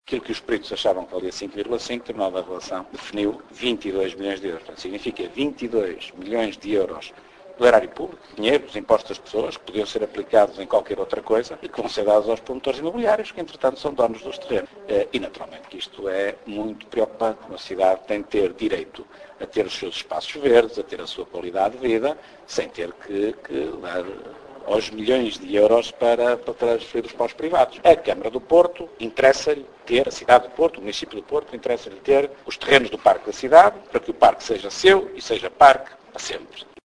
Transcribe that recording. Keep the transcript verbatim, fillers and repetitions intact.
Aquilo que os peritos achavam que valia cinco vírgula cinco, o Tribunal da Relação definiu vinte e dois milhões de euros. Portanto, significa vinte e dois milhões de euros do erário público, dinheiro, dos impostos das pessoas, que podiam ser aplicados em qualquer outra coisa e que vão ser dados aos promotores imobiliários, que entretanto são donos dos terrenos. E naturalmente que isto é muito preocupante. Uma cidade tem de ter direito a ter os seus espaços verdes, a ter a sua qualidade de vida, sem ter que, que dar aos milhões de euros para, para transferi-los para os privados. A Câmara do Porto interessa-lhe ter, a cidade do Porto, o município do Porto, interessa-lhe ter os terrenos do Parque da cidade, para que o parque seja seu e seja parque para sempre.